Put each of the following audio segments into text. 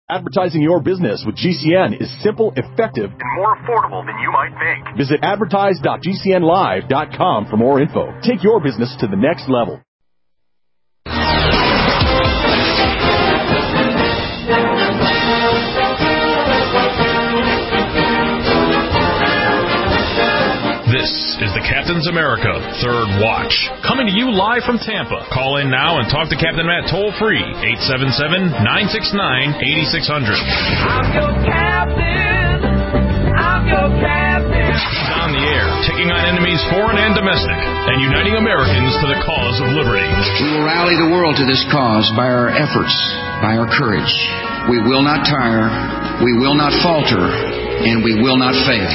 Advertising your business with GCN is simple, effective, and more affordable than you might think. Visit advertise.gcnlive.com for more info. Take your business to the next level. This is the Captain's America Third Watch, coming to you live from Tampa. Call in now and talk to Captain Matt toll-free, 877-969-8600. I'm your captain. I'm your captain. He's on the air, taking on enemies foreign and domestic, and uniting Americans to the cause of liberty. We will rally the world to this cause by our efforts, by our courage. We will not tire, we will not falter, and we will not fail.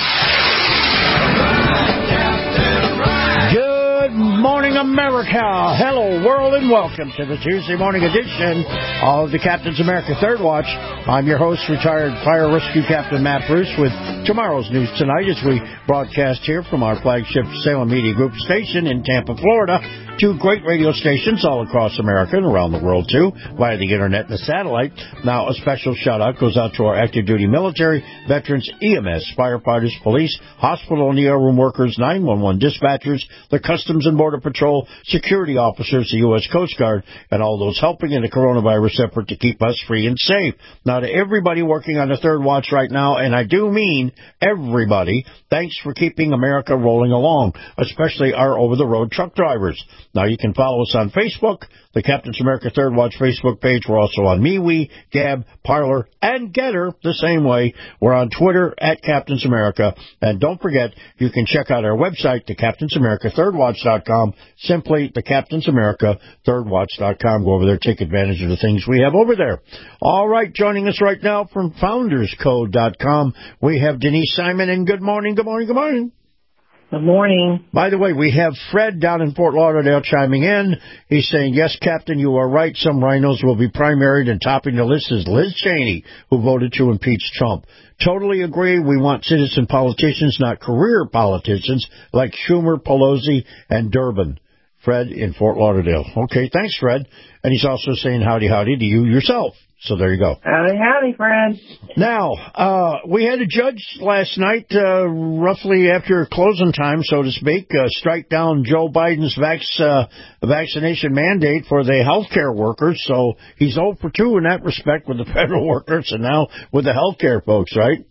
Good morning, America. Hello, world, and welcome to the Tuesday morning edition of the Captain's America Third Watch. I'm your host, retired fire rescue captain Matt Bruce, with tomorrow's news tonight as we broadcast here from our flagship Salem Media Group station in Tampa, Florida. Two great radio stations all across America and around the world, too, via the internet and the satellite. Now, a special shout-out goes out to our active duty military, veterans, EMS, firefighters, police, hospital and ER room workers, 911 dispatchers, the Customs and Border Patrol, security officers, the U.S. Coast Guard, and all those helping in the coronavirus effort to keep us free and safe. Now, to everybody working on the Third Watch right now, and I do mean everybody, thanks for keeping America rolling along, especially our over-the-road truck drivers. Now, you can follow us on Facebook, the Captain's America Third Watch Facebook page. We're also on MeWe, Gab, Parler, and Getter the same way. We're on Twitter at Captain's America. And don't forget, you can check out our website, thecaptainsamericathirdwatch.com, simply thecaptainsamericathirdwatch.com. Go over there, take advantage of the things we have over there. All right, joining us right now from founderscode.com, we have Denise Simon, and good morning, good morning, good morning. Good morning. By the way, we have Fred down in Fort Lauderdale chiming in. He's saying, yes, Captain, you are right. Some rhinos will be primaried, and topping the list is Liz Cheney, who voted to impeach Trump. Totally agree. We want citizen politicians, not career politicians like Schumer, Pelosi, and Durbin. Fred in Fort Lauderdale. Okay, thanks, Fred. And he's also saying howdy, howdy to you yourself. So there you go. Howdy, howdy, Fred. Now, we had a judge last night, roughly after closing time, so to speak, strike down Joe Biden's vaccination mandate for the healthcare workers. So he's 0 for 2 in that respect with the federal workers and now with the healthcare folks, right?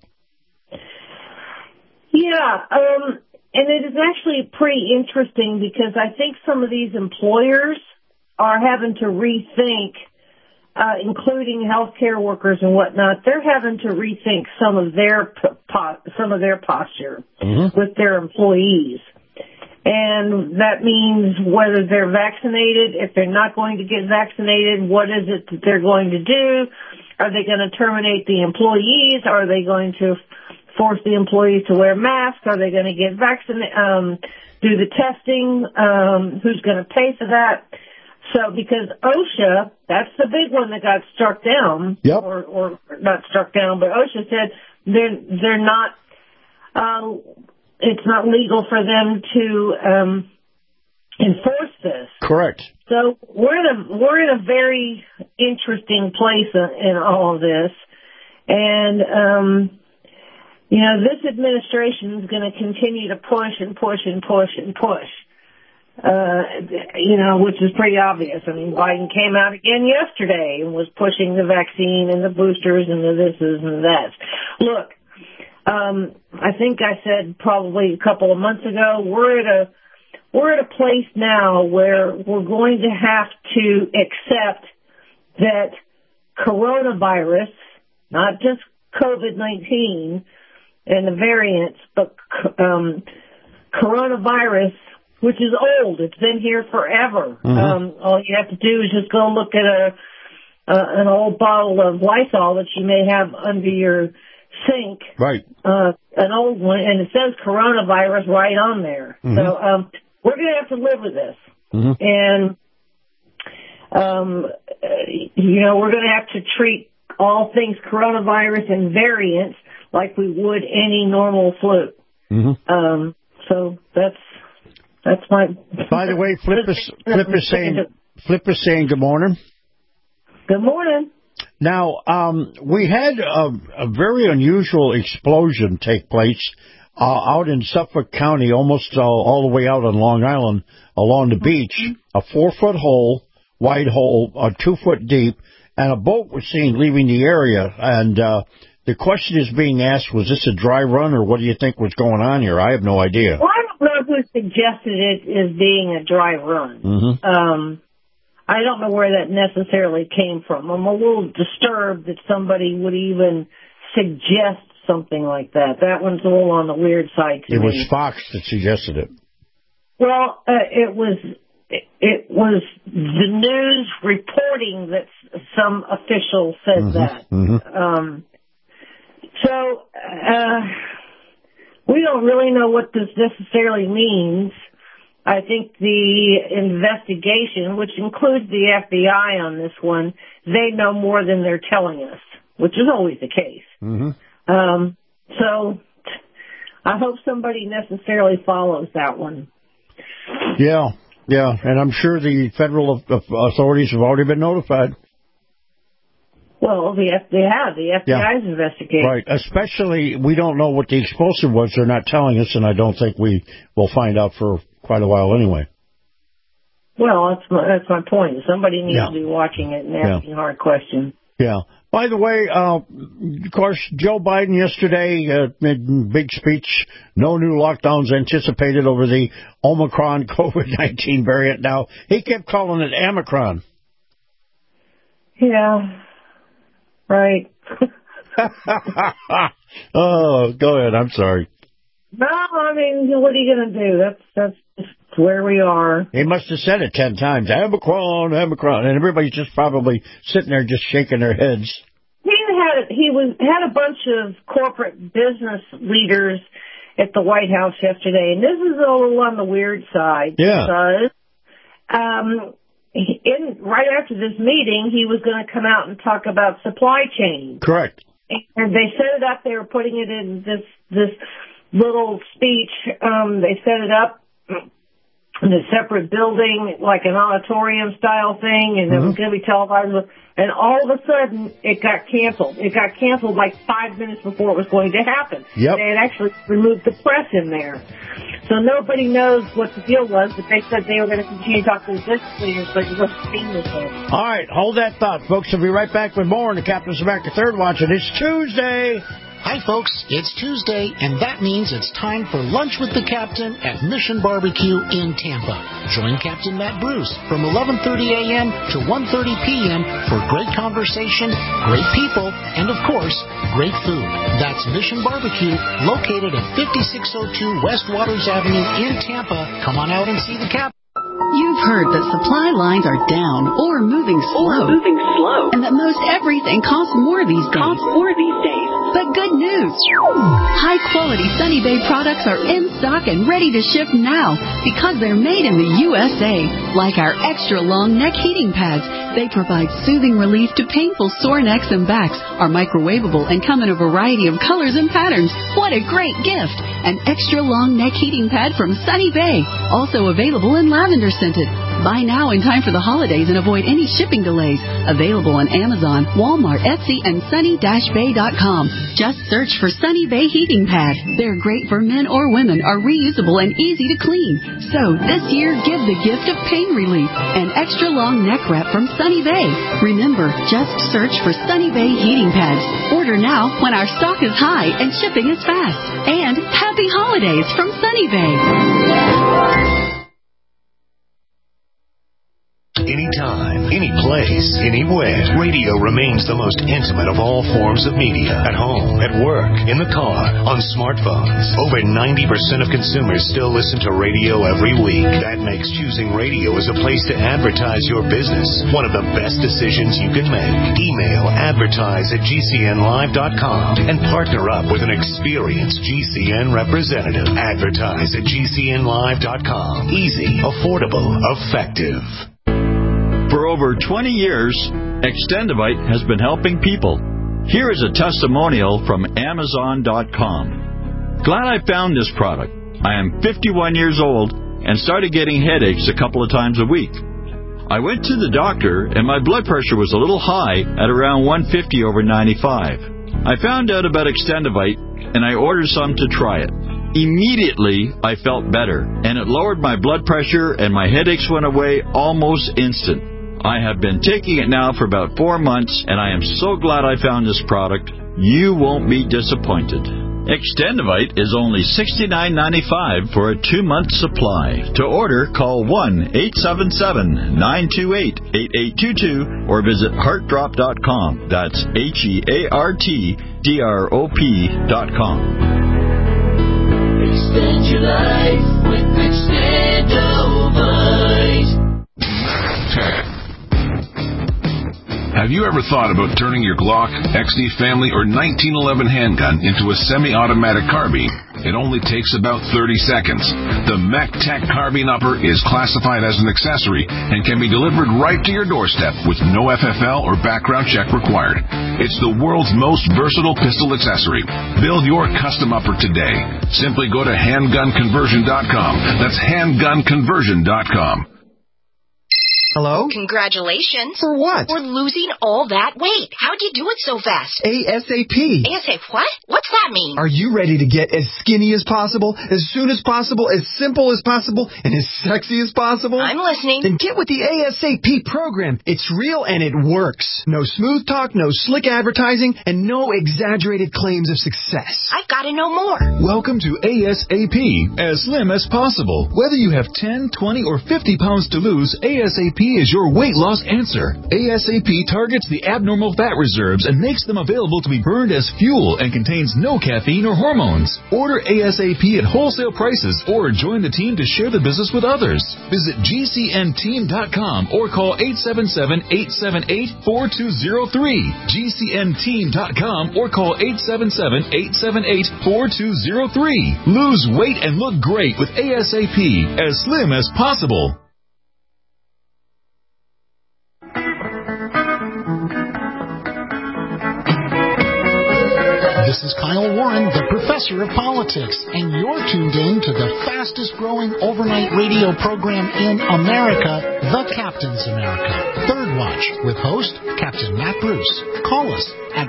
Yeah, and it is actually pretty interesting because I think some of these employers are having to rethink, including healthcare workers and whatnot. They're having to rethink some of their posture with their employees, and that means whether they're vaccinated, if they're not going to get vaccinated, what is it that they're going to do? Are they going to terminate the employees? Are they going to force the employees to wear masks? Are they going to get vaccinated? Do the testing? Who's going to pay for that? So, because OSHA, that's the big one that got struck down, or not struck down, but OSHA said they're not, it's not legal for them to enforce this. Correct. So we're in a very interesting place in all of this, and this administration is going to continue to push and push and push and push. Which is pretty obvious. I mean, Biden came out again yesterday and was pushing the vaccine and the boosters and the thises and that's. Look, I think I said probably a couple of months ago, we're at a place now where we're going to have to accept that coronavirus, not just COVID-19 and the variants, but coronavirus, which is old. It's been here forever. All you have to do is just go look at an old bottle of Lysol that you may have under your sink. Right. An old one, and it says coronavirus right on there. So we're going to have to live with this. And, we're going to have to treat all things coronavirus and variants like we would any normal flu. So that's my... By the way, Flip is saying good morning. Good morning. Now, we had a very unusual explosion take place out in Suffolk County, almost all the way out on Long Island, along the beach. A 4-foot hole, wide hole, 2 foot deep, and a boat was seen leaving the area. And the question is being asked, was this a dry run, or what do you think was going on here? I have no idea. Well, I don't know who suggested it as being a dry run. Mm-hmm. I don't know where that necessarily came from. I'm a little disturbed that somebody would even suggest something like that. That one's a little on the weird side to me. It was Fox that suggested it. Well, it was the news reporting that some official said that. Mm-hmm. So we don't really know what this necessarily means. I think the investigation, which includes the FBI on this one, they know more than they're telling us, which is always the case. Mm-hmm. So I hope somebody necessarily follows that one. Yeah, and I'm sure the federal authorities have already been notified. Well, they have. The FBI's investigating. Right, especially we don't know what the explosive was. They're not telling us, and I don't think we will find out for quite a while anyway. Well, that's my point. Somebody needs to be watching it and asking hard questions. Yeah. By the way, of course, Joe Biden yesterday made a big speech. No new lockdowns anticipated over the Omicron COVID-19 variant. Now, he kept calling it Omicron. Yeah. Right. Oh, go ahead. I'm sorry. No, I mean, what are you going to do? That's just where we are. He must have said it 10 times. Omicron, and everybody's just probably sitting there just shaking their heads. He had a bunch of corporate business leaders at the White House yesterday, and this is a little on the weird side. Yeah. Because right after this meeting, he was going to come out and talk about supply chain. Correct. And they set it up. They were putting it in this little speech. They set it up in a separate building, like an auditorium-style thing, and it was going to be televised. And all of a sudden, it got canceled. It got canceled like 5 minutes before it was going to happen. Yep. They had actually removed the press in there. So nobody knows what the deal was, but they said they were going to continue to talk to the business leaders, but it wasn't seen this way. All right, hold that thought, folks. We'll be right back with more on the Captain's America Third Watch. And it's Tuesday. Hi, folks. It's Tuesday, and that means it's time for Lunch with the Captain at Mission Barbecue in Tampa. Join Captain Matt Bruce from 11:30 a.m. to 1:30 p.m. for great conversation, great people, and, of course, great food. That's Mission Barbecue, located at 5602 West Waters Avenue in Tampa. Come on out and see the Captain. You've heard that supply lines are down or moving slow. And that most everything costs more these days. But good news! High-quality Sunny Bay products are in stock and ready to ship now because they're made in the USA. Like our extra-long neck heating pads. They provide soothing relief to painful sore necks and backs, are microwavable, and come in a variety of colors and patterns. What a great gift! An extra-long neck heating pad from Sunny Bay. Also available in lavender scented. Buy now in time for the holidays and avoid any shipping delays. Available on Amazon, Walmart, Etsy, and sunny-bay.com. Just search for Sunny Bay Heating Pad. They're great for men or women, are reusable and easy to clean. So this year, give the gift of pain relief. An extra long neck wrap from Sunny Bay. Remember, just search for Sunny Bay Heating Pads. Order now when our stock is high and shipping is fast. And happy holidays from Sunny Bay. Anytime, any place, anywhere. Radio remains the most intimate of all forms of media. At home, at work, in the car, on smartphones. Over 90% of consumers still listen to radio every week. That makes choosing radio as a place to advertise your business one of the best decisions you can make. Email advertise@gcnlive.com and partner up with an experienced GCN representative. Advertise@gcnlive.com. Easy, affordable, effective. For over 20 years, Extendivite has been helping people. Here is a testimonial from Amazon.com. Glad I found this product. I am 51 years old and started getting headaches a couple of times a week. I went to the doctor, and my blood pressure was a little high at around 150/95. I found out about Extendivite, and I ordered some to try it. Immediately, I felt better, and it lowered my blood pressure, and my headaches went away almost instant. I have been taking it now for about 4 months, and I am so glad I found this product. You won't be disappointed. Extendivite is only $69.95 for a 2-month supply. To order, call 1-877-928-8822 or visit heartdrop.com. That's HEARTDROP.com. Extend your life with Extendivite. Have you ever thought about turning your Glock, XD Family, or 1911 handgun into a semi-automatic carbine? It only takes about 30 seconds. The MechTech Carbine Upper is classified as an accessory and can be delivered right to your doorstep with no FFL or background check required. It's the world's most versatile pistol accessory. Build your custom upper today. Simply go to handgunconversion.com. That's handgunconversion.com. Hello? Congratulations. For what? For losing all that weight. How'd you do it so fast? ASAP. ASAP what? What's that mean? Are you ready to get as skinny as possible, as soon as possible, as simple as possible, and as sexy as possible? I'm listening. Then get with the ASAP program. It's real and it works. No smooth talk, no slick advertising, and no exaggerated claims of success. I've got to know more. Welcome to ASAP, as slim as possible. Whether you have 10, 20, or 50 pounds to lose, ASAP is your weight loss answer. ASAP targets the abnormal fat reserves and makes them available to be burned as fuel and contains no caffeine or hormones. Order ASAP at wholesale prices or join the team to share the business with others. Visit GCNteam.com or call 877-878-4203. GCNteam.com or call 877-878-4203. Lose weight and look great with ASAP, as slim as possible. This is Kyle Warren, the professor of politics, and you're tuned in to the fastest-growing overnight radio program in America, The Captain's America, Third Watch, with host Captain Matt Bruce. Call us at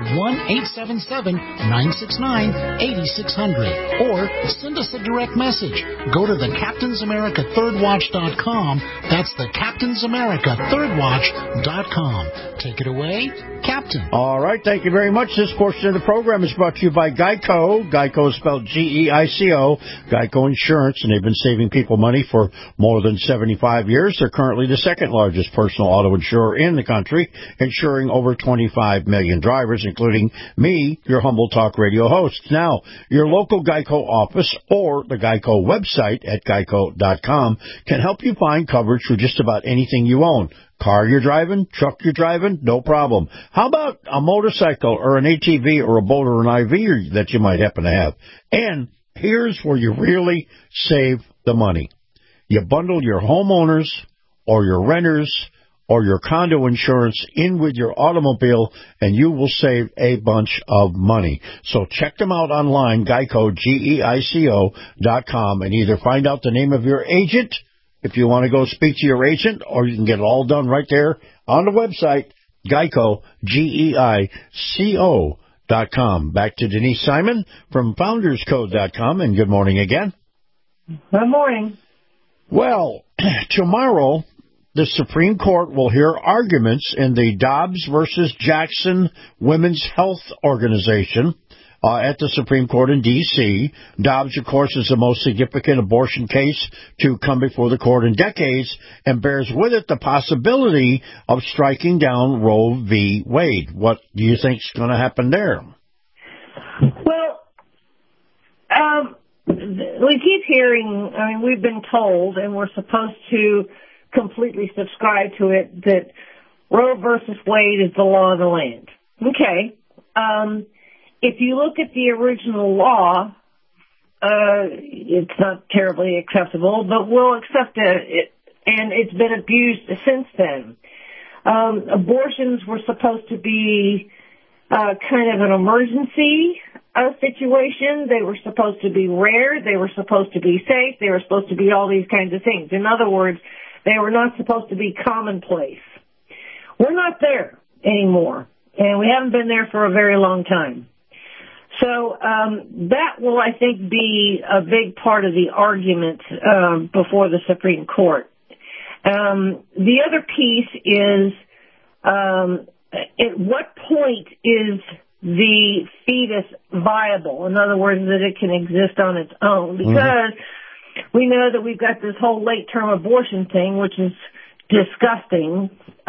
1-877-969-8600 or send us a direct message. Go to the CaptainsAmericaThirdWatch.com. That's the CaptainsAmericaThirdWatch.com. Take it away, Captain. All right, thank you very much. This portion of the program is brought to you by Geico. Geico is spelled G-E-I-C-O. Geico Insurance, and they've been saving people money for more than 75 years. They're currently the second largest personal auto insurer in the country, insuring over 25 million drivers, including me, your humble talk radio host. Now, your local Geico office or the Geico website at geico.com can help you find coverage for just about anything you own. Car you're driving, truck you're driving, no problem. How about a motorcycle or an ATV or a boat or an IV that you might happen to have? And here's where you really save the money. You bundle your homeowners or your renters or your condo insurance in with your automobile, and you will save a bunch of money. So check them out online, Geico, GEICO.com, and either find out the name of your agent if you want to go speak to your agent, or you can get it all done right there on the website, Geico, GEICO.com. Back to Denise Simon from FoundersCode.com, and good morning again. Good morning. Well, tomorrow, the Supreme Court will hear arguments in the Dobbs versus Jackson Women's Health Organization at the Supreme Court in D.C. Dobbs, of course, is the most significant abortion case to come before the court in decades and bears with it the possibility of striking down Roe v. Wade. What do you think is going to happen there? Well, we keep hearing, we've been told, and we're supposed to completely subscribe to it, that Roe versus Wade is the law of the land. Okay. If you look at the original law, it's not terribly acceptable, but we'll accept it, and it's been abused since then. Abortions were supposed to be kind of an emergency situation. They were supposed to be rare. They were supposed to be safe. They were supposed to be all these kinds of things. In other words, They were not supposed to be commonplace. We're not there anymore, and we haven't been there for a very long time. So that will, I think, be a big part of the argument before the Supreme Court. The other piece is at what point is the fetus viable? In other words, that it can exist on its own. Because we know that we've got this whole late-term abortion thing, which is disgusting.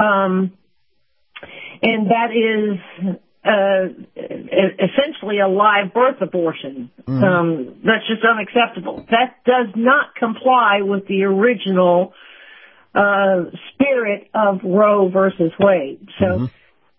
And that is essentially a live birth abortion. That's just unacceptable. That does not comply with the original spirit of Roe versus Wade. So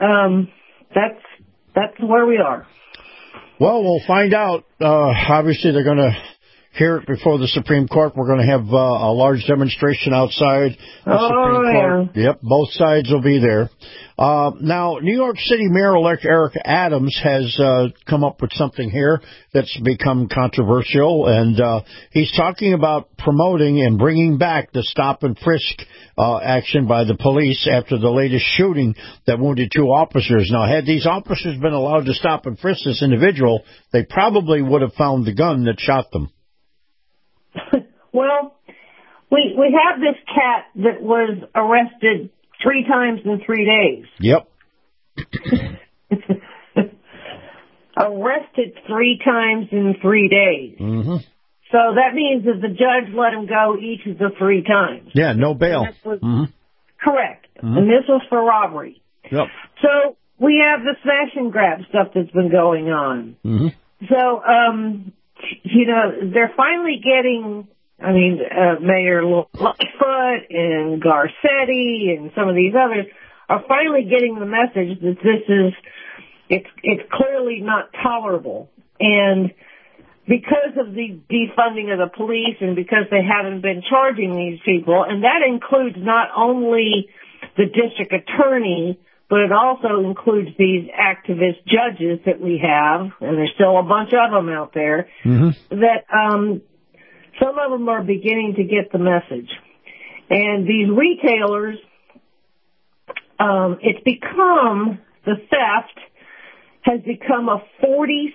that's where we are. Well, we'll find out. Obviously, they're going to hear it before the Supreme Court. We're going to have a large demonstration outside the Supreme Court. Yep, both sides will be there. Now, New York City Mayor-elect Eric Adams has come up with something here that's become controversial, and he's talking about promoting and bringing back the stop and frisk action by the police after the latest shooting that wounded 2 officers. Now, had these officers been allowed to stop and frisk this individual, they probably would have found the gun that shot them. Well, we have this cat that was arrested 3 times in 3 days. Yep. Arrested 3 times in 3 days. So that means that the judge let him go each of the 3 times. Yeah, no bail. Correct. And this was for robbery. Yep. So we have the smash and grab stuff that's been going on. So, they're finally getting, Mayor Lightfoot and Garcetti and some of these others are finally getting the message that it's clearly not tolerable. And because of the defunding of the police and because they haven't been charging these people, and that includes not only the district attorney, but it also includes these activist judges that we have, and there's still a bunch of them out there, that some of them are beginning to get the message. And these retailers, the theft has become a $46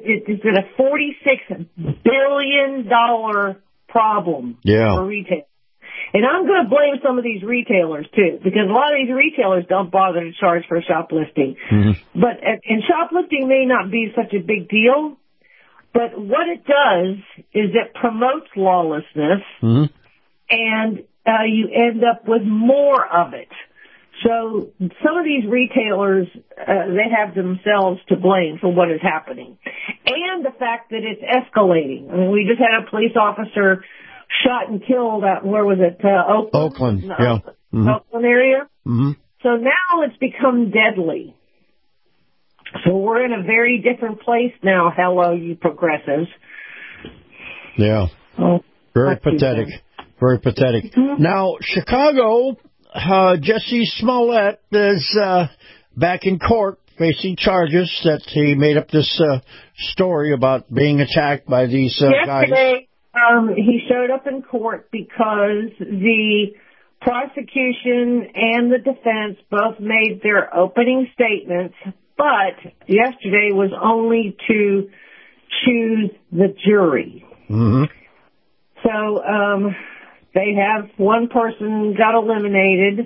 billion problem for retail. And I'm going to blame some of these retailers, too, because a lot of these retailers don't bother to charge for shoplifting. And shoplifting may not be such a big deal, but what it does is it promotes lawlessness, and you end up with more of it. So some of these retailers, they have themselves to blame for what is happening. And the fact that it's escalating. We just had a police officer shot and killed at, where was it, Oakland? Oakland area. So now it's become deadly. So we're in a very different place now. Hello, you progressives. Yeah. Very pathetic. Very pathetic. Now, Chicago, Jesse Smollett is back in court facing charges that he made up this story about being attacked by these guys. Yesterday, he showed up in court because the prosecution and the defense both made their opening statements, but yesterday was only to choose the jury. So they have one person got eliminated,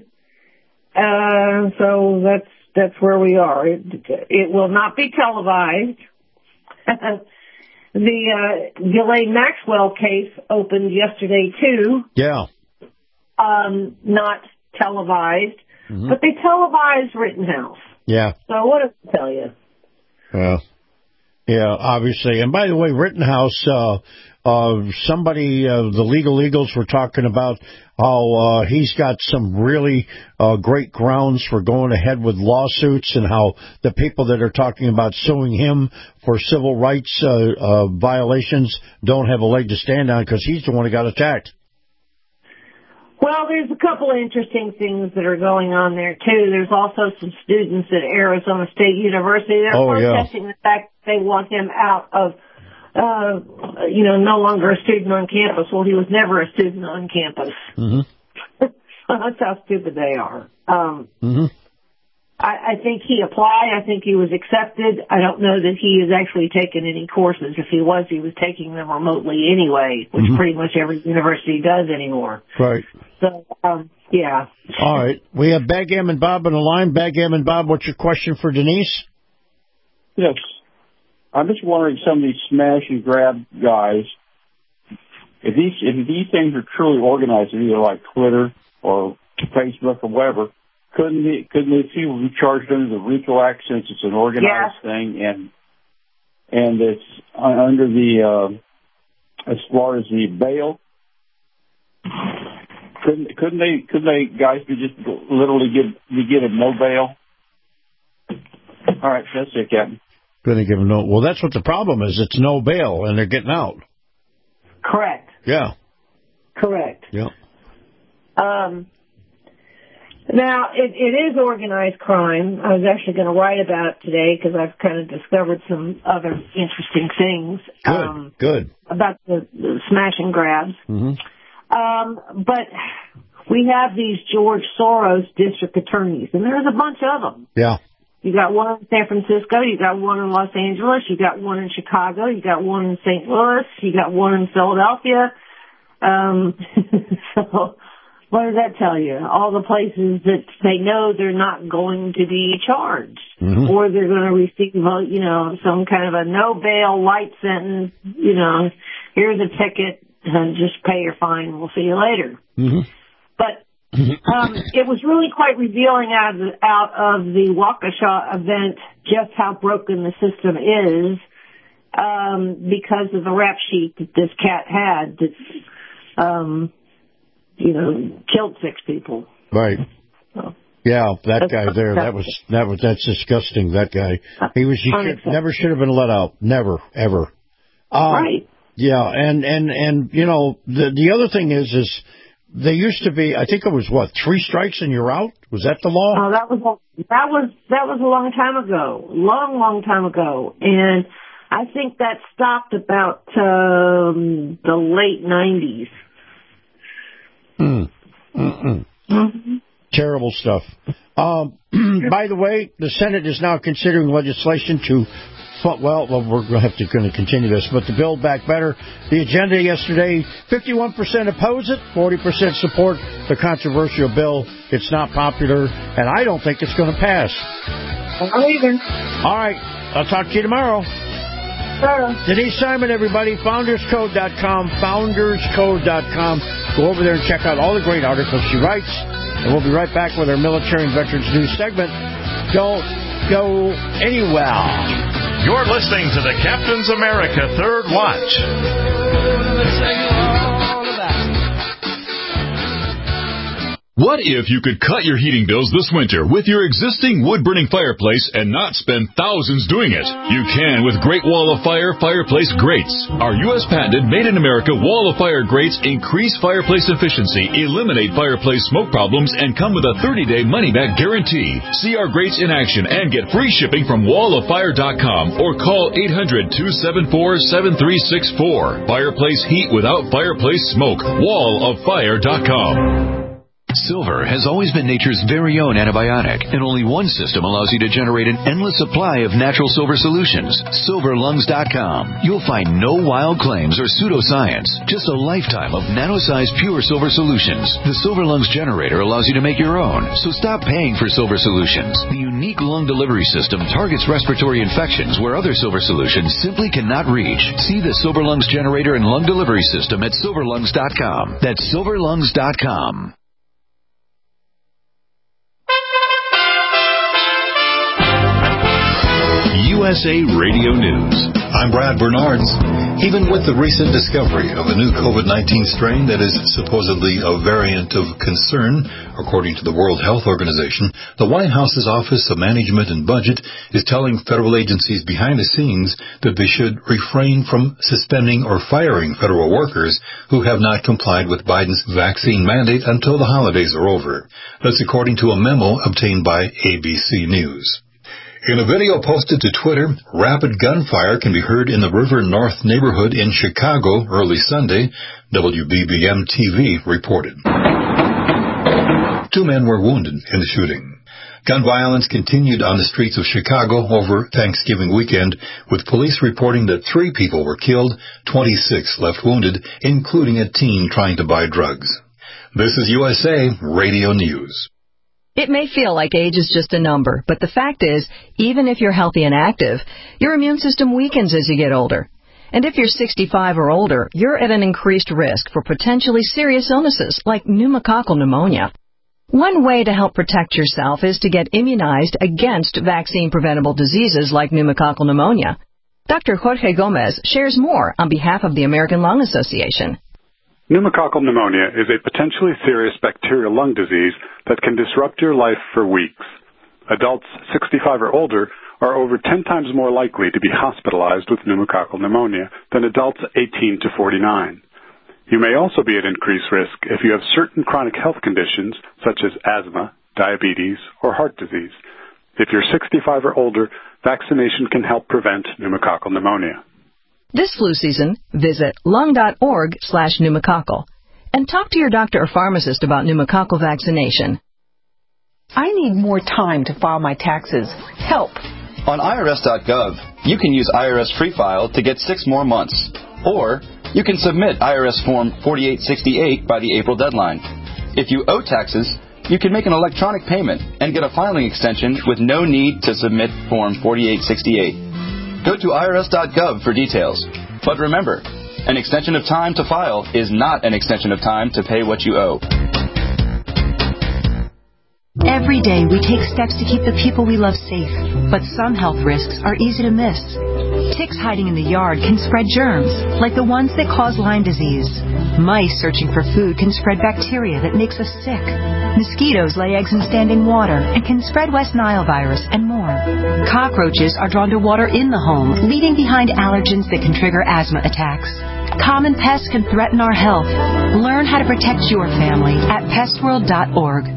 so that's where we are. It will not be televised. The Ghislaine Maxwell case opened yesterday, too. Yeah. Not televised, but they televised Rittenhouse. Yeah. So what does it tell you? Well, yeah, obviously. And by the way, Rittenhouse, somebody, the Legal Eagles were talking about how he's got some really great grounds for going ahead with lawsuits, and how the people that are talking about suing him for civil rights violations don't have a leg to stand on because he's the one who got attacked. Well, there's a couple of interesting things that are going on there, too. There's also some students at Arizona State University that are protesting the fact that they want him out of, no longer a student on campus. Well, he was never a student on campus. That's how stupid they are. I think he applied. I think he was accepted. I don't know that he has actually taken any courses. If he was taking them remotely anyway, which pretty much every university does anymore. Right. So, yeah. All right. We have Backgammon Bob on the line. Backgammon Bob, what's your question for Denise? Yes. I'm just wondering, some of these smash and grab guys, if these things are truly organized, either like Twitter or Facebook or whatever, couldn't these people be charged under the RICO Act, since it's an organized thing, and it's under the as far as the bail? Couldn't they guys be just literally get a no bail? All right, that's it, Captain. Going to give them no. Well, that's what the problem is. It's no bail, and they're getting out. Correct. Yeah. Correct. Yeah. Now, it is organized crime. I was actually going to write about it today because I've kind of discovered some other interesting things. Good. About the smash and grabs. But we have these George Soros district attorneys, and there's a bunch of them. Yeah. You got one in San Francisco, you got one in Los Angeles, you got one in Chicago, you got one in St. Louis, you got one in Philadelphia. So what does that tell you? All the places that they know they're not going to be charged, or they're going to receive, some kind of a no bail light sentence. Here's a ticket, and just pay your fine. We'll see you later. But it was really quite revealing out of the Waukesha event just how broken the system is, because of the rap sheet that this cat had that, killed 6 people. Right. So. Yeah, that guy there, that's disgusting, that guy. He never should have been let out. Never, ever. Right. Yeah, and the other thing is they used to be, I think it was 3 strikes and you're out? Was that the law? Oh, that was a long time ago. Long time ago. And I think that stopped about the late 90s. Terrible stuff. By the way, the Senate is now considering legislation to we're going to continue this, but to Build Back Better. The agenda yesterday, 51% oppose it, 40% support the controversial bill. It's not popular, and I don't think it's going to pass. I don't either. All right. I'll talk to you tomorrow. Sure. Denise Simon, everybody, founderscode.com, founderscode.com. Go over there and check out all the great articles she writes, and we'll be right back with our Military and Veterans News segment. Don't go anywhere. You're listening to the Captain's America Third Watch. What if you could cut your heating bills this winter with your existing wood-burning fireplace and not spend thousands doing it? You can with Great Wall of Fire fireplace grates. Our U.S. patented made-in-America Wall of Fire grates increase fireplace efficiency, eliminate fireplace smoke problems, and come with a 30-day money-back guarantee. See our grates in action and get free shipping from walloffire.com or call 800-274-7364. Fireplace heat without fireplace smoke. walloffire.com. Silver has always been nature's very own antibiotic, and only one system allows you to generate an endless supply of natural silver solutions. SilverLungs.com. You'll find no wild claims or pseudoscience, just a lifetime of nano-sized pure silver solutions. The Silver Lungs generator allows you to make your own, so stop paying for silver solutions. The unique lung delivery system targets respiratory infections where other silver solutions simply cannot reach. See the Silver Lungs generator and lung delivery system at SilverLungs.com. That's SilverLungs.com. USA Radio News. I'm Brad Bernards. Even with the recent discovery of a new COVID-19 strain that is supposedly a variant of concern, according to the World Health Organization, the White House's Office of Management and Budget is telling federal agencies behind the scenes that they should refrain from suspending or firing federal workers who have not complied with Biden's vaccine mandate until the holidays are over. That's according to a memo obtained by ABC News. In a video posted to Twitter, rapid gunfire can be heard in the River North neighborhood in Chicago early Sunday, WBBM-TV reported. 2 men were wounded in the shooting. Gun violence continued on the streets of Chicago over Thanksgiving weekend, with police reporting that 3 people were killed, 26 left wounded, including a teen trying to buy drugs. This is USA Radio News. It may feel like age is just a number, but the fact is, even if you're healthy and active, your immune system weakens as you get older. And if you're 65 or older, you're at an increased risk for potentially serious illnesses like pneumococcal pneumonia. One way to help protect yourself is to get immunized against vaccine-preventable diseases like pneumococcal pneumonia. Dr. Jorge Gomez shares more on behalf of the American Lung Association. Pneumococcal pneumonia is a potentially serious bacterial lung disease that can disrupt your life for weeks. Adults 65 or older are over 10 times more likely to be hospitalized with pneumococcal pneumonia than adults 18 to 49. You may also be at increased risk if you have certain chronic health conditions such as asthma, diabetes, or heart disease. If you're 65 or older, vaccination can help prevent pneumococcal pneumonia. This flu season, visit lung.org/pneumococcal and talk to your doctor or pharmacist about pneumococcal vaccination. I need more time to file my taxes. Help. On IRS.gov, you can use IRS Free File to get 6 more months. Or you can submit IRS Form 4868 by the April deadline. If you owe taxes, you can make an electronic payment and get a filing extension with no need to submit Form 4868. Go to IRS.gov for details. But remember, an extension of time to file is not an extension of time to pay what you owe. Every day we take steps to keep the people we love safe, but some health risks are easy to miss. Ticks hiding in the yard can spread germs, like the ones that cause Lyme disease. Mice searching for food can spread bacteria that makes us sick. Mosquitoes lay eggs in standing water and can spread West Nile virus and more. Cockroaches are drawn to water in the home, leaving behind allergens that can trigger asthma attacks. Common pests can threaten our health. Learn how to protect your family at pestworld.org.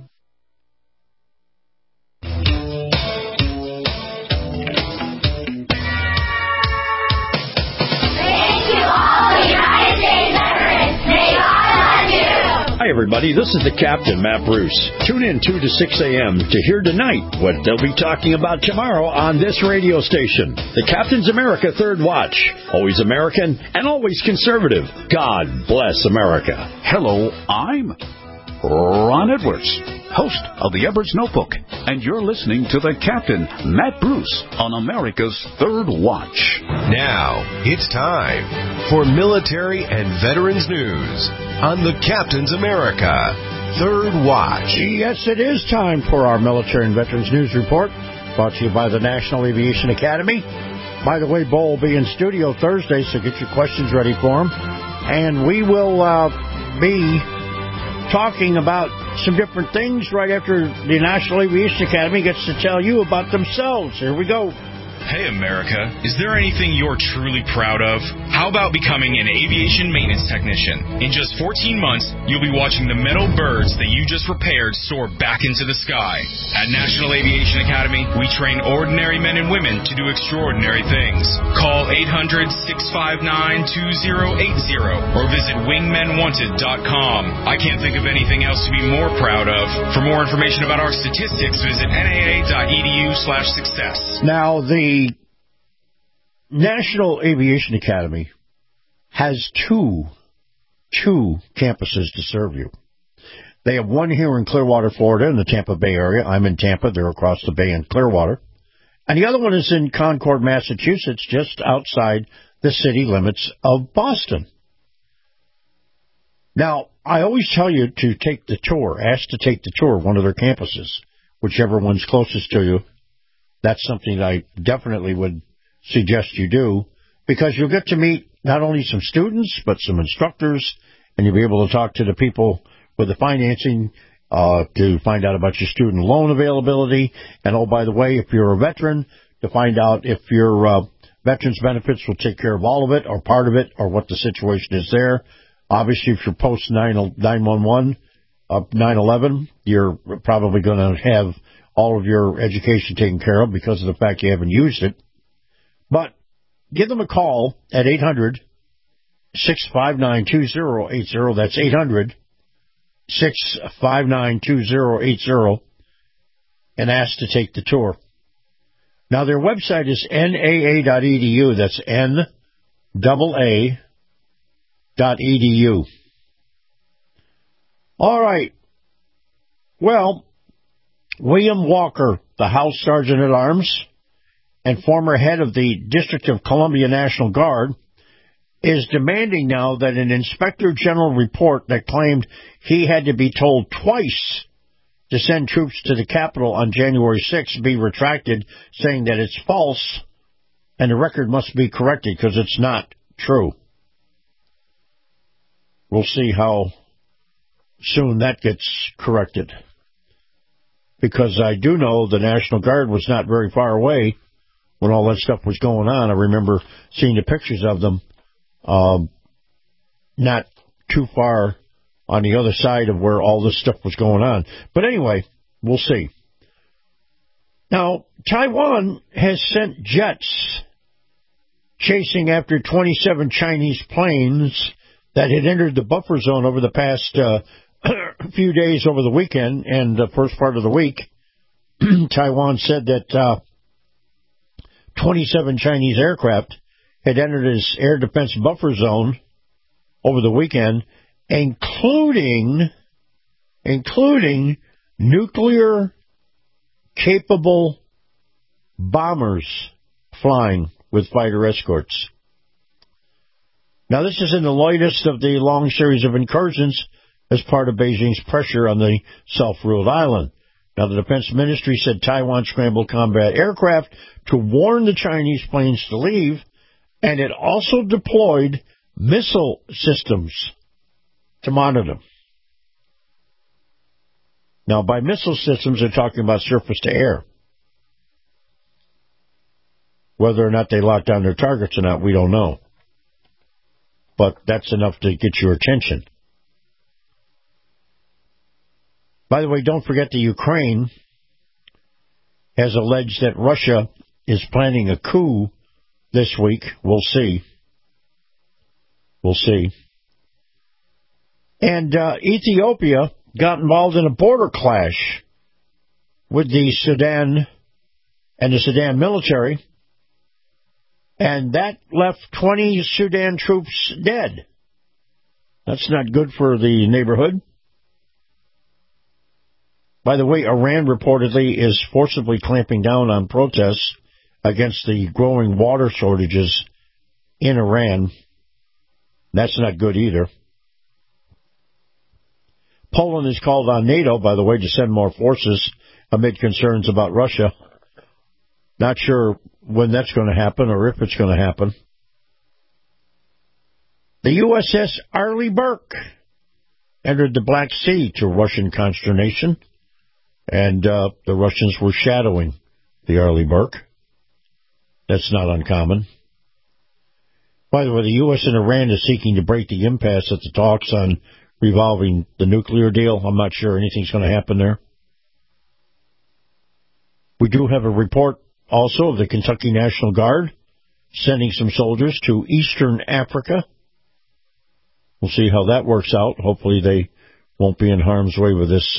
Hi, everybody. This is the Captain, Matt Bruce. Tune in 2 to 6 a.m. to hear tonight what they'll be talking about tomorrow on this radio station. The Captain's America Third Watch. Always American and always conservative. God bless America. Hello, I'm Ron Edwards, host of the Edwards Notebook, and you're listening to the Captain, Matt Bruce, on America's Third Watch. Now, it's time for military and veterans news on the Captain's America Third Watch. Yes, it is time for our military and veterans news report, brought to you by the National Aviation Academy. By the way, Bo will be in studio Thursday, so get your questions ready for him. And we will be talking about some different things right after the National Aviation Academy gets to tell you about themselves. Here we go. Hey, America, is there anything you're truly proud of? How about becoming an aviation maintenance technician? In just 14 months, you'll be watching the metal birds that you just repaired soar back into the sky. At National Aviation Academy, we train ordinary men and women to do extraordinary things. Call 800-659-2080 or visit wingmenwanted.com. I can't think of anything else to be more proud of. For more information about our statistics, visit naa.edu/success. Now, the National Aviation Academy has two campuses to serve you. They have one here in Clearwater, Florida, in the Tampa Bay area. I'm in Tampa. They're across the bay in Clearwater. And the other one is in Concord, Massachusetts, just outside the city limits of Boston. Now, I always tell you to take the tour. Ask to take the tour of one of their campuses, whichever one's closest to you. That's something that I definitely would suggest you do, because you'll get to meet not only some students, but some instructors, and you'll be able to talk to the people with the financing to find out about your student loan availability. And, oh, by the way, if you're a veteran, to find out if your veterans benefits will take care of all of it or part of it or what the situation is there. Obviously, if you're post 9/11, 9/11, you're probably going to have all of your education taken care of because of the fact you haven't used it. But give them a call at 800-659-2080. That's 866-592-2080 and ask to take the tour. Now, their website is naa.edu. That's NAA.edu. All right. Well, William Walker, the House Sergeant at Arms and former head of the District of Columbia National Guard, is demanding now that an Inspector General report that claimed he had to be told twice to send troops to the Capitol on January 6th be retracted, saying that it's false and the record must be corrected because it's not true. We'll see how soon that gets corrected. Because I do know the National Guard was not very far away when all that stuff was going on. I remember seeing the pictures of them not too far on the other side of where all this stuff was going on. But anyway, we'll see. Now, Taiwan has sent jets chasing after 27 Chinese planes that had entered the buffer zone over the past few days over the weekend and the first part of the week. Taiwan said that 27 Chinese aircraft had entered its air defense buffer zone over the weekend, including nuclear-capable bombers flying with fighter escorts. Now, this is in the latest of the long series of incursions as part of Beijing's pressure on the self-ruled island. Now, the Defense Ministry said Taiwan scrambled combat aircraft to warn the Chinese planes to leave, and it also deployed missile systems to monitor them. Now, by missile systems, they're talking about surface-to-air. Whether or not they lock down their targets or not, we don't know. But that's enough to get your attention. By the way, don't forget the Ukraine has alleged that Russia is planning a coup this week. We'll see. We'll see. And Ethiopia got involved in a border clash with the Sudan and the Sudan military, and that left 20 Sudan troops dead. That's not good for the neighborhood. By the way, Iran reportedly is forcibly clamping down on protests against the growing water shortages in Iran. That's not good either. Poland has called on NATO, by the way, to send more forces amid concerns about Russia. Not sure when that's going to happen or if it's going to happen. The USS Arleigh Burke entered the Black Sea to Russian consternation, and the Russians were shadowing the Arleigh Burke. That's not uncommon. By the way, the U.S. and Iran is seeking to break the impasse at the talks on revolving the nuclear deal. I'm not sure anything's going to happen there. We do have a report also of the Kentucky National Guard sending some soldiers to Eastern Africa. We'll see how that works out. Hopefully they won't be in harm's way with this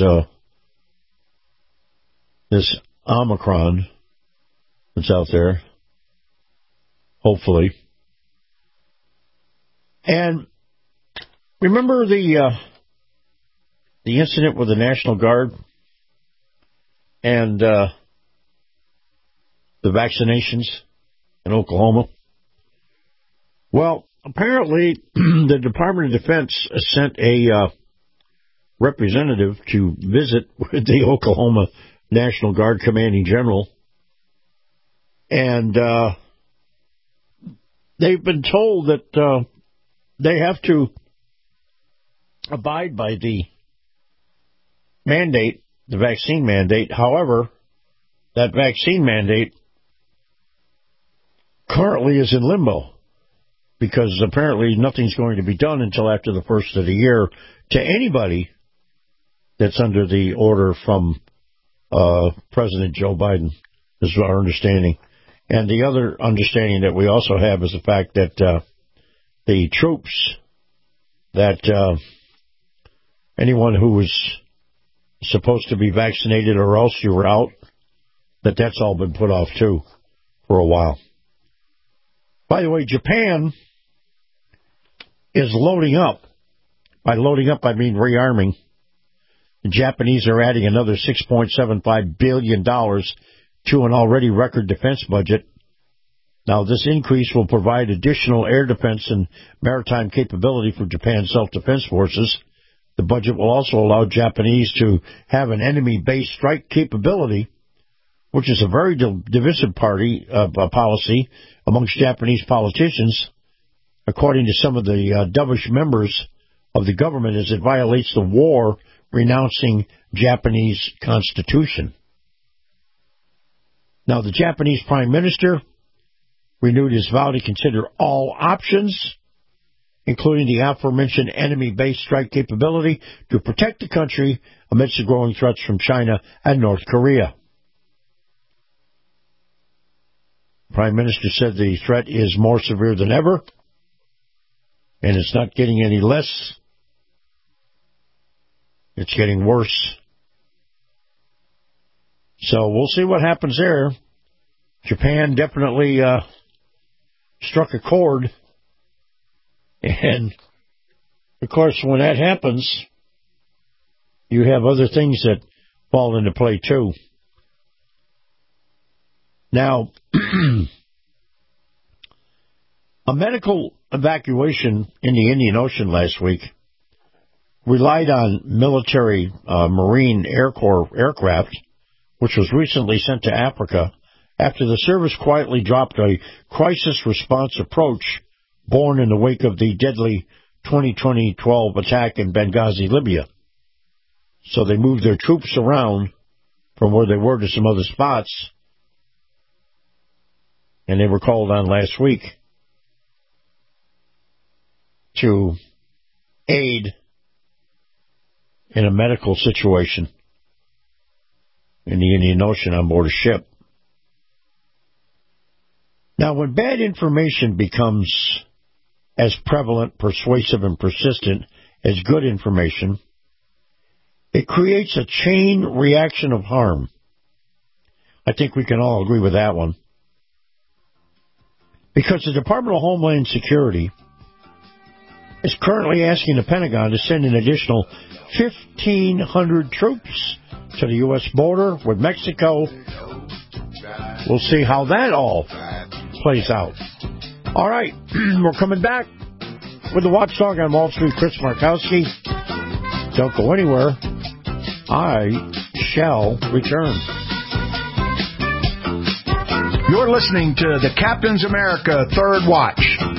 Omicron that's out there. Hopefully. And remember the incident with the National Guard and the vaccinations in Oklahoma? Well, apparently the Department of Defense sent a representative to visit with the Oklahoma National Guard Commanding General, and they've been told that they have to abide by the mandate, the vaccine mandate. However, that vaccine mandate currently is in limbo because apparently nothing's going to be done until after the first of the year to anybody that's under the order from President Joe Biden, is our understanding. And the other understanding that we also have is the fact that the troops that anyone who was supposed to be vaccinated or else you were out, that's all been put off, too, for a while. By the way, Japan is loading up. By loading up, I mean rearming. The Japanese are adding another $6.75 billion to an already record defense budget. Now, this increase will provide additional air defense and maritime capability for Japan's self-defense forces. The budget will also allow Japanese to have an enemy-based strike capability, which is a very divisive policy amongst Japanese politicians, according to some of the dovish members of the government, as it violates the war-renouncing Japanese constitution. Now, the Japanese Prime Minister renewed his vow to consider all options, including the aforementioned enemy-based strike capability, to protect the country amidst the growing threats from China and North Korea. The Prime Minister said the threat is more severe than ever, and it's not getting any less. It's getting worse. So we'll see what happens there. Japan definitely struck a chord. And, of course, when that happens, you have other things that fall into play, too. Now, a medical evacuation in the Indian Ocean last week relied on military Marine Air Corps aircraft, which was recently sent to Africa after the service quietly dropped a crisis response approach born in the wake of the deadly 2012 attack in Benghazi, Libya. So they moved their troops around from where they were to some other spots, and they were called on last week to aid in a medical situation in the Indian Ocean on board a ship. Now, when bad information becomes as prevalent, persuasive, and persistent as good information, it creates a chain reaction of harm. I think we can all agree with that one. Because the Department of Homeland Security is currently asking the Pentagon to send an additional 1,500 troops to the U.S. border with Mexico. We'll see how that all plays out. All right, we're coming back with the Watchdog on Wall Street, Chris Markowski. Don't go anywhere. I shall return. You're listening to the Captain's America Third Watch.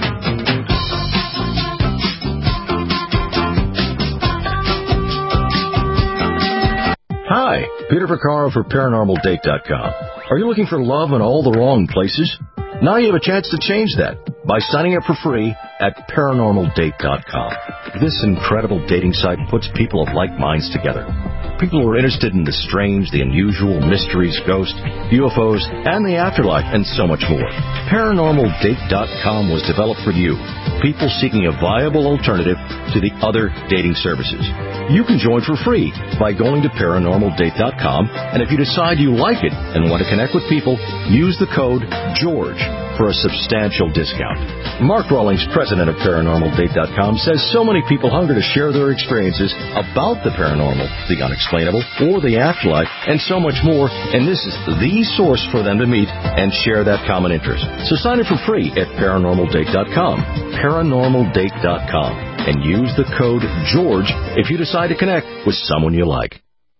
Hi, Peter Vaccaro for ParanormalDate.com. Are you looking for love in all the wrong places? Now you have a chance to change that by signing up for free at ParanormalDate.com. This incredible dating site puts people of like minds together. People who are interested in the strange, the unusual, mysteries, ghosts, UFOs, and the afterlife, and so much more. ParanormalDate.com was developed for you, people seeking a viable alternative to the other dating services. You can join for free by going to ParanormalDate.com, and if you decide you like it and want to connect with people, use the code GEORGE for a substantial discount. Mark Rawlings, president of ParanormalDate.com, says so many people hunger to share their experiences about the paranormal, the unexplainable, or the afterlife, and so much more, and this is the source for them to meet and share that common interest. So sign up for free at ParanormalDate.com, ParanormalDate.com, and use the code GEORGE if you decide to connect with someone you like.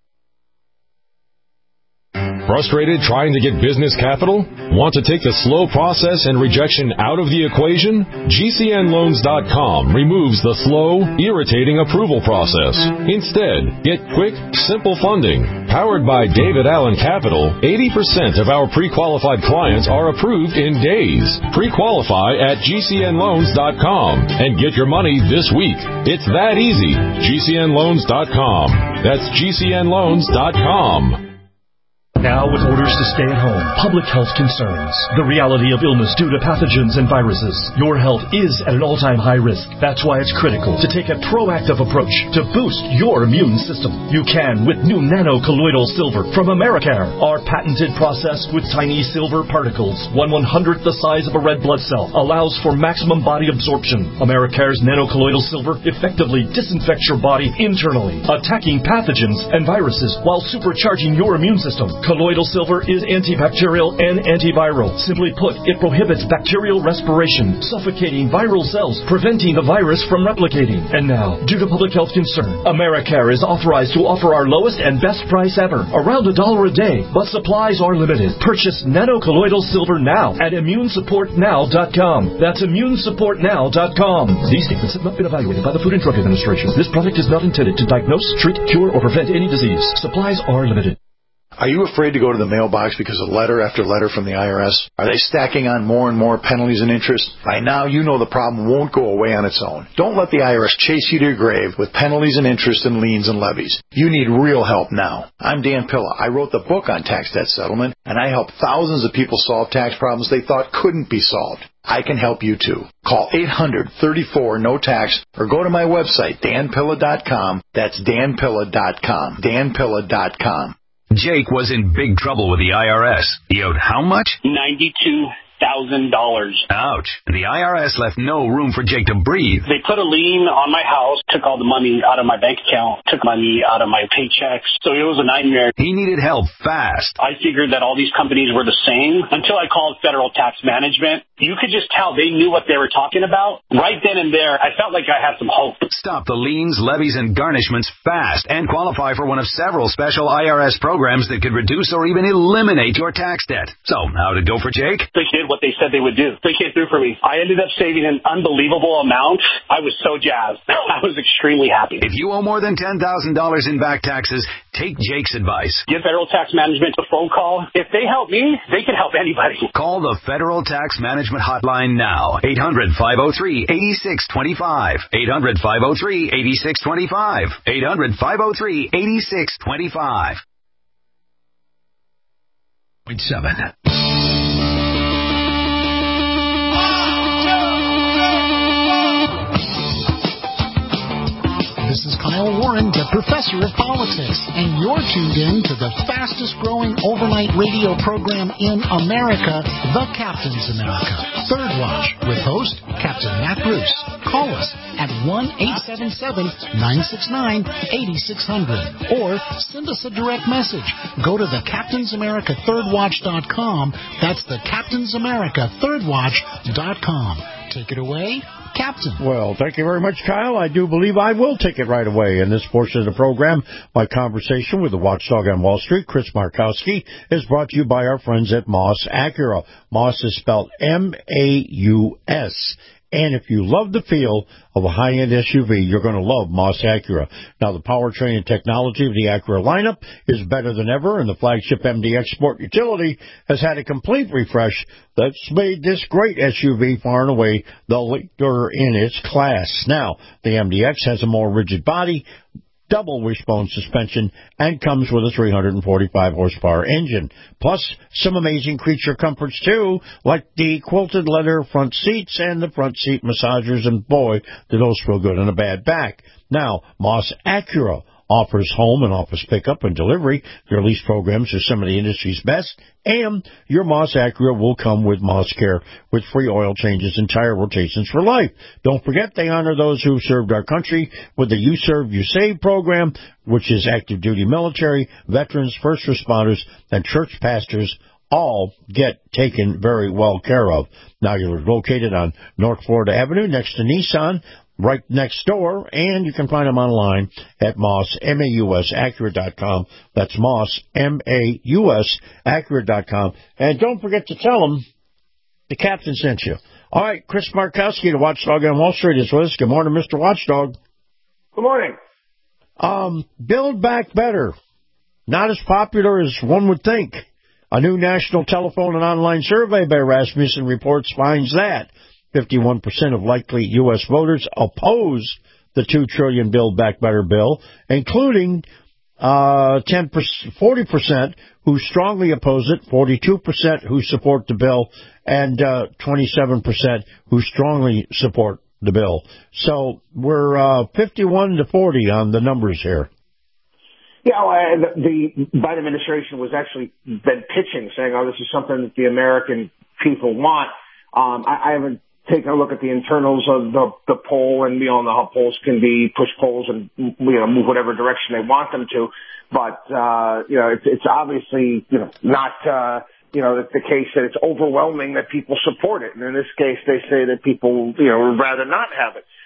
Frustrated trying to get business capital? Want to take the slow process and rejection out of the equation? GCNLoans.com removes the slow, irritating approval process. Instead, get quick, simple funding. Powered by David Allen Capital, 80% of our pre-qualified clients are approved in days. Pre-qualify at GCNLoans.com and get your money this week. It's that easy. GCNLoans.com. That's GCNLoans.com. Now with orders to stay at home, public health concerns, the reality of illness due to pathogens and viruses, your health is at an all-time high risk. That's why it's critical to take a proactive approach to boost your immune system. You can with new nano-colloidal silver from Americare. Our patented process with tiny silver particles, 1/100th the size of a red blood cell, allows for maximum body absorption. Americare's nano-colloidal silver effectively disinfects your body internally, attacking pathogens and viruses while supercharging your immune system. Colloidal silver is antibacterial and antiviral. Simply put, it prohibits bacterial respiration, suffocating viral cells, preventing the virus from replicating. And now, due to public health concern, Americare is authorized to offer our lowest and best price ever, around $1 a day, but supplies are limited. Purchase nano-colloidal silver now at immunesupportnow.com. That's immunesupportnow.com. These statements have not been evaluated by the Food and Drug Administration. This product is not intended to diagnose, treat, cure, or prevent any disease. Supplies are limited. Are you afraid to go to the mailbox because of letter after letter from the IRS? Are they stacking on more and more penalties and interest? By now, you know the problem won't go away on its own. Don't let the IRS chase you to your grave with penalties and interest and liens and levies. You need real help now. I'm Dan Pilla. I wrote the book on tax debt settlement, and I help thousands of people solve tax problems they thought couldn't be solved. I can help you too. Call 800-34-NO-TAX or go to my website, danpilla.com. That's danpilla.com. danpilla.com. Jake was in big trouble with the IRS. He owed how much? $92,000. Ouch. The IRS left no room for Jake to breathe. They put a lien on my house, took all the money out of my bank account, took money out of my paychecks. So it was a nightmare. He needed help fast. I figured that all these companies were the same until I called Federal Tax Management. You could just tell they knew what they were talking about. Right then and there, I felt like I had some hope. Stop the liens, levies, and garnishments fast and qualify for one of several special IRS programs that could reduce or even eliminate your tax debt. So, how did it go for Jake? They did what they said they would do. They came through for me. I ended up saving an unbelievable amount. I was so jazzed. I was extremely happy. If you owe more than $10,000 in back taxes, take Jake's advice. Give Federal Tax Management a phone call. If they help me, they can help anybody. Call the Federal Tax Management Hotline now. 800-503-8625. 800-503-8625. 800-503-8625. 0.7. This is Kyle Warren, the professor of politics, and you're tuned in to the fastest-growing overnight radio program in America, The Captain's America. Third Watch, with host Captain Matt Bruce. Call us at 1-877-969-8600 or send us a direct message. Go to thecaptainsamerica3rdwatch.com. That's thecaptainsamerica3rdwatch.com. Take it away, Captain. Well, thank you very much, Kyle. I do believe I will take it right away. In this portion of the program, my conversation with the watchdog on Wall Street, Chris Markowski, is brought to you by our friends at Moss Acura. Moss is spelled M-A-U-S. And if you love the feel of a high-end SUV, you're going to love Moss Acura. Now, the powertrain and technology of the Acura lineup is better tthan ever, and the flagship MDX Sport Utility has had a complete refresh that's made this great SUV far and away the leader in its class. Now, the MDX has a more rigid body, double wishbone suspension, and comes with a 345-horsepower engine. Plus, some amazing creature comforts, too, like the quilted leather front seats and the front seat massagers, and boy, do those feel good on a bad back. Now, Moss Acura offers home and office pickup and delivery. Their lease programs are some of the industry's best, and your Moss Acura will come with Moss Care with free oil changes and tire rotations for life. Don't forget, they honor those who served our country with the You Serve, You Save program, which is active duty military, veterans, first responders, and church pastors all get taken very well care of. Now, you're located on North Florida Avenue next to Nissan, right next door, and you can find them online at Moss, M-A-U-S, Acura.com. That's Moss, M-A-U-S, Acura.com. And don't forget to tell them the captain sent you. All right, Chris Markowski, the Watchdog on Wall Street, is with us. Good morning, Mr. Watchdog. Good morning. Build Back Better. Not as popular as one would think. A new national telephone and online survey by Rasmussen Reports finds that 51% of likely U.S. voters oppose the $2 trillion Build Back Better bill, including 40% who strongly oppose it, 42% who support the bill, and 27% who strongly support the bill. So we're 51 to 40 on the numbers here. Yeah, the Biden administration was actually been pitching, saying, "Oh, this is something that the American people want." I haven't taken a look at the internals of the poll, and we all know how polls can be push polls and move whatever direction they want them to. But it's obviously not the case that it's overwhelming that people support it. And in this case, they say that people would rather not have it.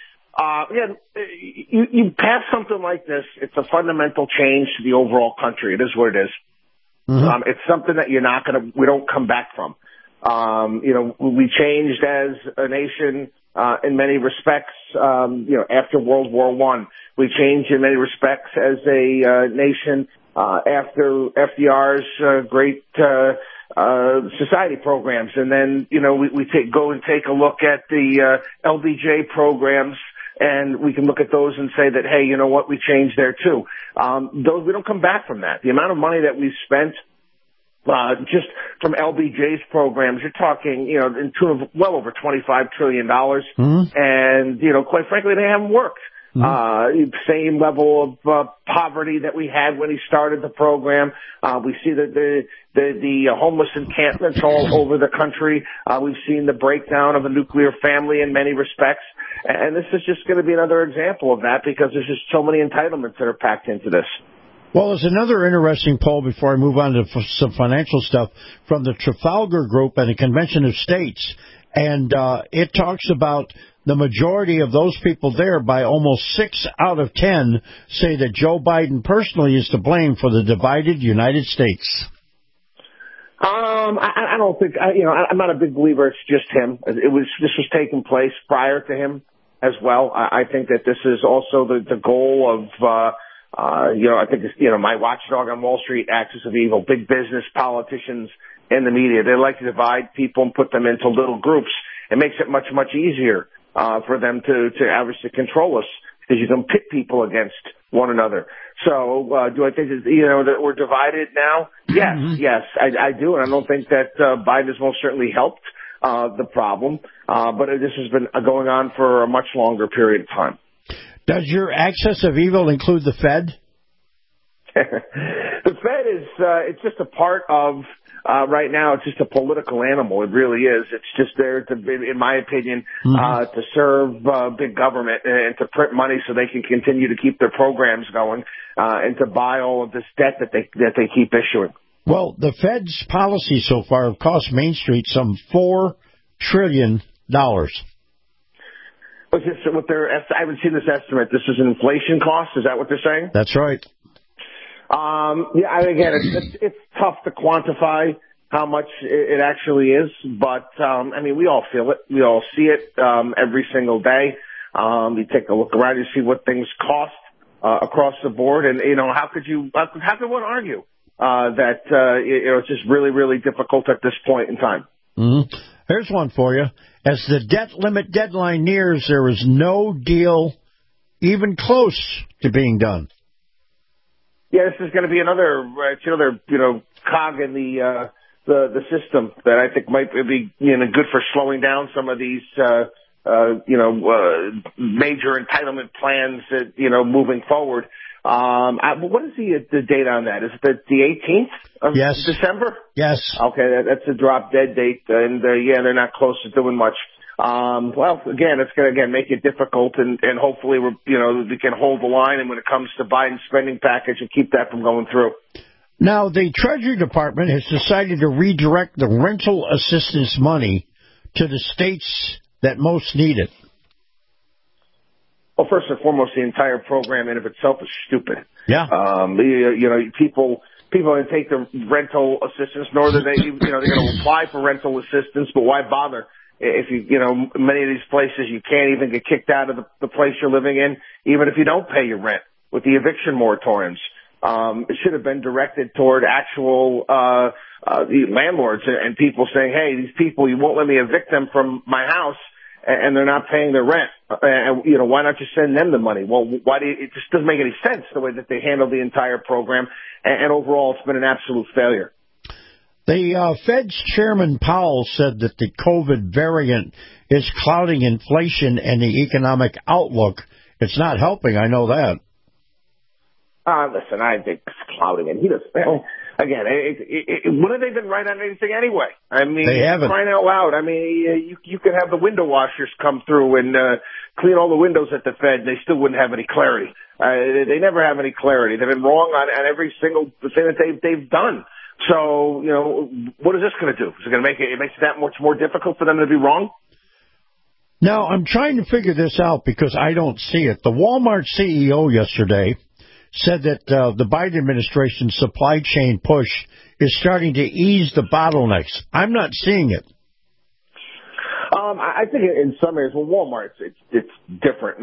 You pass something like this, it's a fundamental change to the overall country. It is what it is. Mm-hmm. It's something that we don't come back from. We changed as a nation, in many respects, after World War I. We changed in many respects as a nation, after FDR's great, society programs. And then, we go and take a look at the, LBJ programs, and we can look at those and say that, hey, you know what, we changed there too. We don't come back from that. The amount of money that we've spent, just from LBJ's programs, you're talking, in tune of well over $25 trillion. Mm-hmm. And, quite frankly, they haven't worked. Mm-hmm. Same level of poverty that we had when he started the program. We see that the homeless encampments all over the country. We've seen the breakdown of a nuclear family in many respects. And this is just going to be another example of that, because there's just so many entitlements that are packed into this. Well, there's another interesting poll before I move on to some financial stuff from the Trafalgar Group and the Convention of States. And it talks about the majority of those people there, by almost 6 out of 10, say that Joe Biden personally is to blame for the divided United States. I don't think, I'm not a big believer it's just him. This was taking place prior to him as well. I think that this is also the goal of, I think it's, my watchdog on Wall Street, axis of evil, big business, politicians, and the media. They like to divide people and put them into little groups. It makes it much, much easier for them to obviously control us, because you can pit people against one another. So do I think that we're divided now? Yes, mm-hmm. Yes, I do, and I don't think that Biden has most certainly helped the problem. But this has been going on for a much longer period of time. Does your axis of evil include the Fed? The Fed is it's just a part of right now. It's just a political animal. It really is. It's just there to, in my opinion, mm-hmm. To serve big government and to print money so they can continue to keep their programs going, and to buy all of this debt that they keep issuing. Well, the Fed's policies so far have cost Main Street some $4 trillion. I haven't seen this estimate. This is an inflation cost. Is that what they're saying? That's right. Again, it's tough to quantify how much it actually is, but we all feel it. We all see it every single day. You take a look around, you see what things cost across the board, and how could one argue that it's just really, really difficult at this point in time? Mm-hmm. Here's one for you. As the debt limit deadline nears, there is no deal even close to being done. Yeah, this is going to be another cog in the system that I think might be good for slowing down some of these major entitlement plans that moving forward. What is the date on that? Is it the 18th of December? Yes. Okay, that's a drop dead date, and they're not close to doing much. Well, again, it's going to make it difficult, and hopefully we can hold the line, and when it comes to Biden's spending package, and keep that from going through. Now, the Treasury Department has decided to redirect the rental assistance money to the states that most need it. Well, first and foremost, the entire program in of itself is stupid. Yeah. People don't take the rental assistance, nor do they, they're going to apply for rental assistance, but why bother? If many of these places, you can't even get kicked out of the place you're living in, even if you don't pay your rent with the eviction moratoriums. It should have been directed toward actual, the landlords and people saying, hey, these people, you won't let me evict them from my house. and they're not paying their rent. And, why not just send them the money? Well, it just doesn't make any sense the way that they handle the entire program. And overall, it's been an absolute failure. The Fed's Chairman Powell said that the COVID variant is clouding inflation and the economic outlook. It's not helping. I know that. Listen, I think it's clouding it. He doesn't. Again, when have they been right on anything anyway? I mean, they haven't. Crying out loud. I mean, you could have the window washers come through and clean all the windows at the Fed, and they still wouldn't have any clarity. They never have any clarity. They've been wrong on every single thing that they've done. So, what is this going to do? Is it going to make it makes it that much more difficult for them to be wrong? Now, I'm trying to figure this out because I don't see it. The Walmart CEO yesterday said that the Biden administration's supply chain push is starting to ease the bottlenecks. I'm not seeing it. I think in some areas, Walmart, it's different.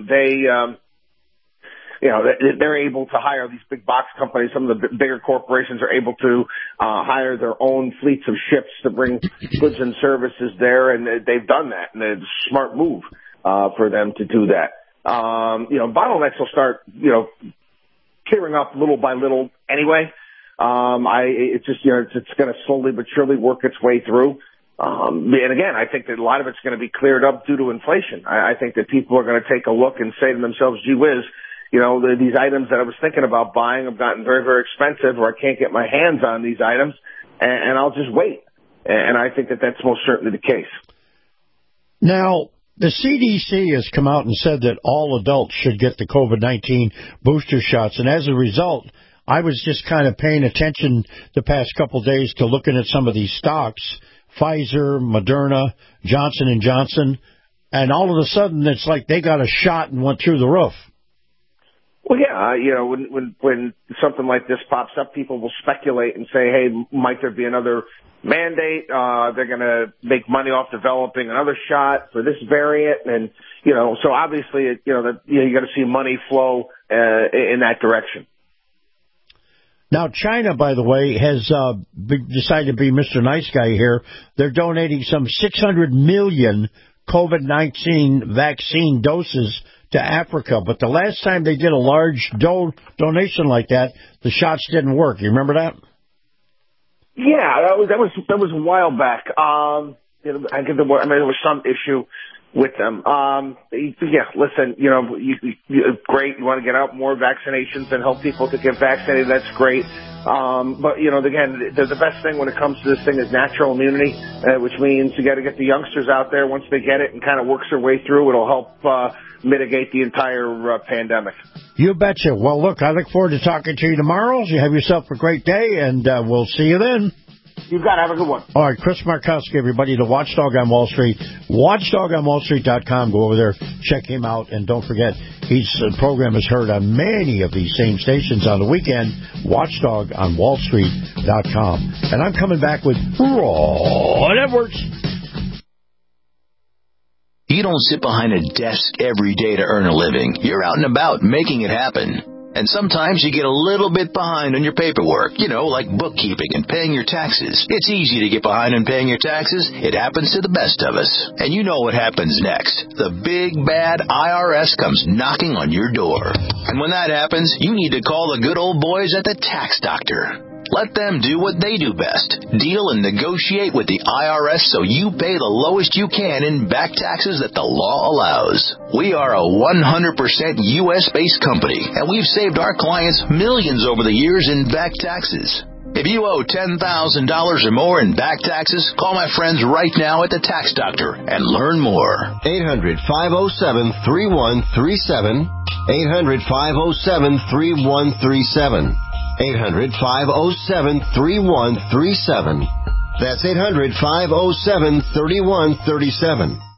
They're able to hire these big box companies. Some of the bigger corporations are able to hire their own fleets of ships to bring goods and services there, and they've done that, and it's a smart move for them to do that. Bottlenecks will start, clearing up little by little anyway. It's just, it's going to slowly but surely work its way through. And again, I think that a lot of it's going to be cleared up due to inflation. I think that people are going to take a look and say to themselves, gee whiz, these items that I was thinking about buying have gotten very, very expensive, or I can't get my hands on these items, and I'll just wait. And I think that that's most certainly the case. Now, the CDC has come out and said that all adults should get the COVID-19 booster shots, and as a result, I was just kind of paying attention the past couple of days to looking at some of these stocks, Pfizer, Moderna, Johnson & Johnson, and all of a sudden it's like they got a shot and went through the roof. Well, yeah, when something like this pops up, people will speculate and say, hey, might there be another mandate? They're going to make money off developing another shot for this variant. And, so obviously, you got to see money flow in that direction. Now, China, by the way, has decided to be Mr. Nice Guy here. They're donating some 600 million COVID-19 vaccine doses to Africa. But the last time they did a large donation like that, the shots didn't work. You remember that? Yeah, that was a while back. There was some issue with them. Yeah, listen, great. You want to get out more vaccinations and help people to get vaccinated. That's great. But, again, the best thing when it comes to this thing is natural immunity, which means you got to get the youngsters out there. Once they get it and kind of works their way through, it'll help mitigate the entire pandemic. You betcha. Well, look, I look forward to talking to you tomorrow. You have yourself a great day, and we'll see you then. You've got to have a good one. All right, Chris Markowski, everybody, the Watchdog on Wall Street. WatchdogOnWallStreet.com. Go over there, check him out, and don't forget, his program is heard on many of these same stations on the weekend. WatchdogOnWallStreet.com. And I'm coming back with Ron Edwards. You don't sit behind a desk every day to earn a living. You're out and about making it happen. And sometimes you get a little bit behind on your paperwork, like bookkeeping and paying your taxes. It's easy to get behind on paying your taxes. It happens to the best of us. And you know what happens next. The big, bad IRS comes knocking on your door. And when that happens, you need to call the good old boys at the Tax Doctor. Let them do what they do best. Deal and negotiate with the IRS so you pay the lowest you can in back taxes that the law allows. We are a 100% U.S.-based company, and we've saved our clients millions over the years in back taxes. If you owe $10,000 or more in back taxes, call my friends right now at the Tax Doctor and learn more. 800-507-3137. 800-507-3137. 800-507-3137. That's 800-507-3137.